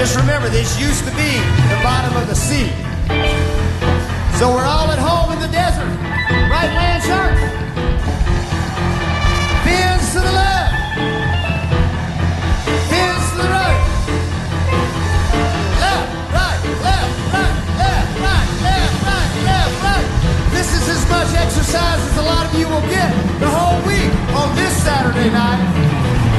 Just remember, this used to be the bottom of the sea. So we're all at home in the desert. Right, Land Shark? Fins to the left. Fins to the right. Left, right, left, right, left, right, left, right, left, right. This is as much exercise as a lot of you will get the whole week on this Saturday night.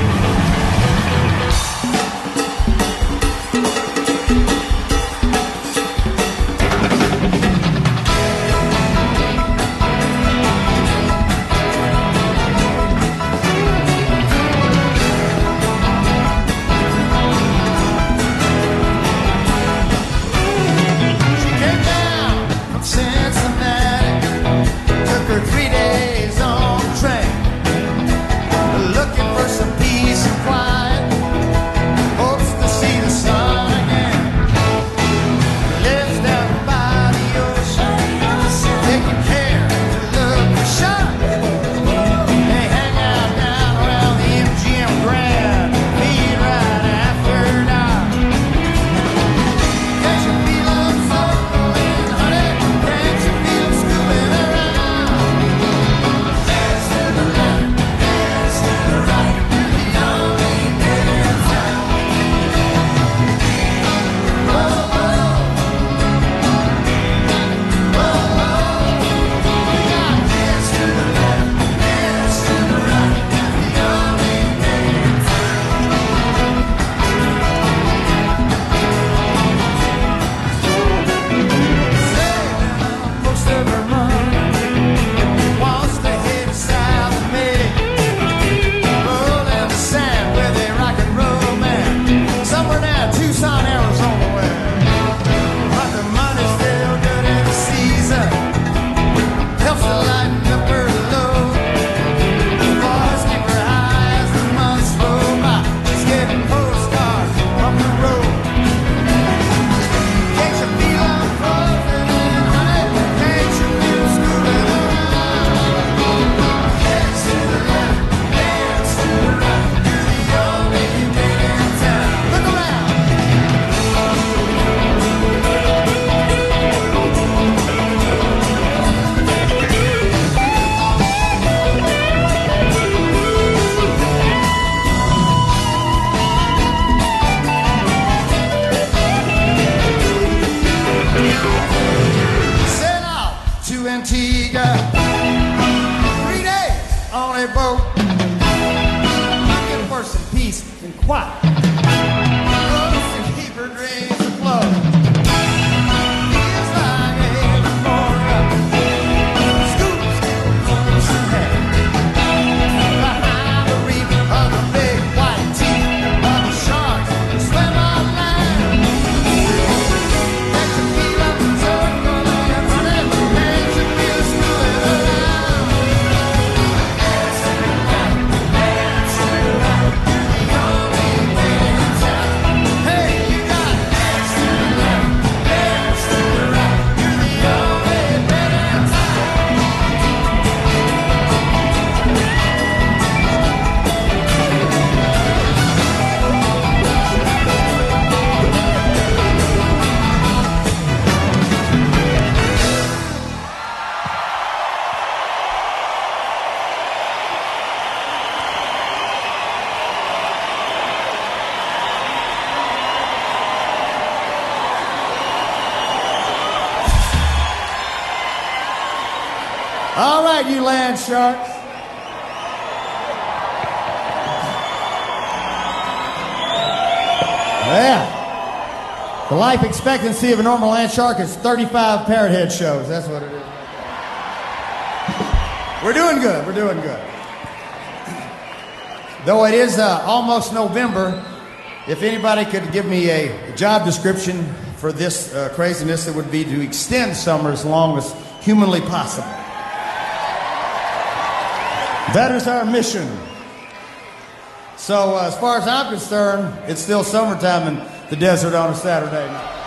All right, you land sharks. Yeah. The life expectancy of a normal land shark is 35 parrot head shows. That's what it is. We're doing good. We're doing good. Though it is almost November, if anybody could give me a job description for this craziness, it would be to extend summer as long as humanly possible. That is our mission. So as far as I'm concerned, it's still summertime in the desert on a Saturday night.